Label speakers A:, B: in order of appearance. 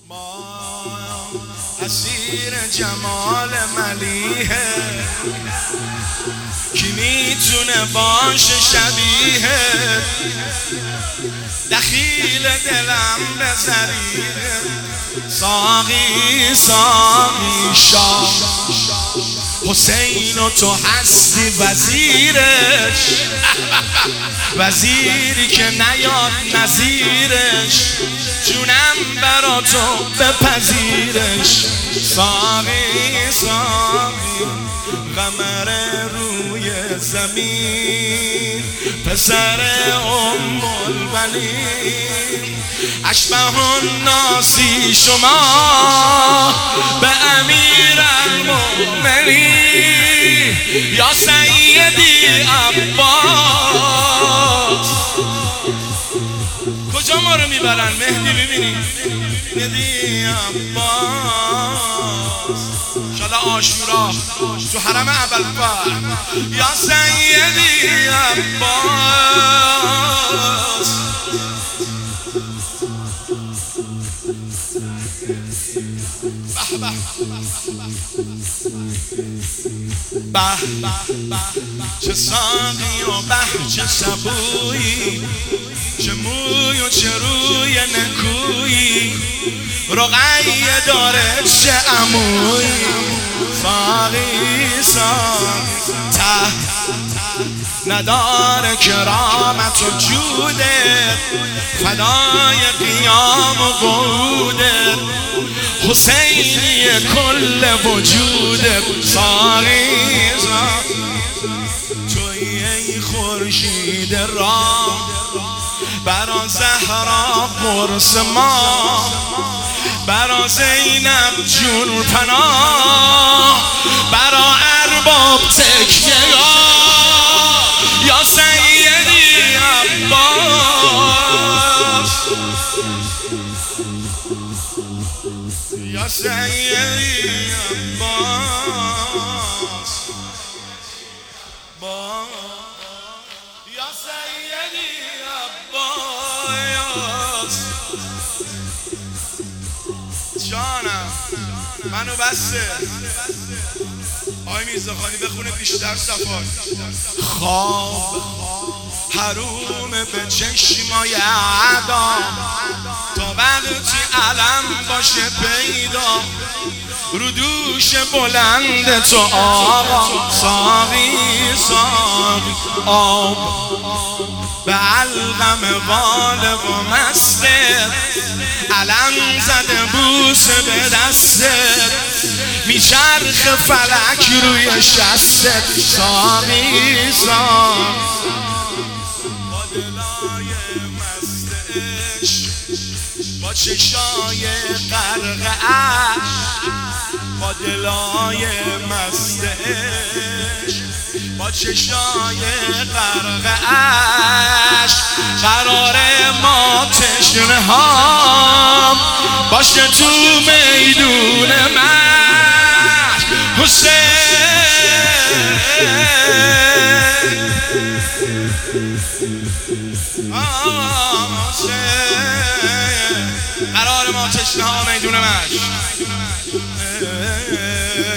A: ما اسیر جمال ملیحه، کی میتونه باشه شبیه دخیل دلم به زریه. ساقی ساقی شاه حسین و تو هستی وزیرش، وزیری که نیاد نظیرش، جونم برا تو بپذیرش. ساقی ساقی قمر روی زمین، پسر ام البنین، اشبه الناسی شما به امیر المؤمنین، یا سیدی عباس. کجا ما رو میبرن مهدی؟ ببینی سیدی عباس انشالله عاشورا تو حرم ابوالفضل، یا سیدی عباس. به چه ساقی و به چه سبویی، چه موی و چه روی نکویی، رقیه داره چه عمویی. ساقی ساقی ته نداره کرامت و جودت، فدای قیام و قعودت، حسینی کل وجودت. ساقی ساقی توی ای خورشید راه، برا زهرا قرص ما، برا زینب جون پناه، برا ارباب تکیه یا سیدی عباس، یا سیدی عباس، یا سیدی عباس. جانم منو بسته آی میرزاخانی بخونه بیشتر صفات. خواب حروم به چشمای اعدا، تا وقتی علم باشه پیدا، رو دوش بلند تو آقا. ساقی ساقی آب به علقم بالغ و مسته، علم زده بوسه به دسته، میچرخ فلک روی شسته. ساقی ساقی با دلای مست عشق، با چشای غرق عشق، با دلای مست عشق، با چشای غرق عشق، قرار ما تشنه هام باشه تو میدون مشق. حسین قرار ما تشنه ها میدون مشق.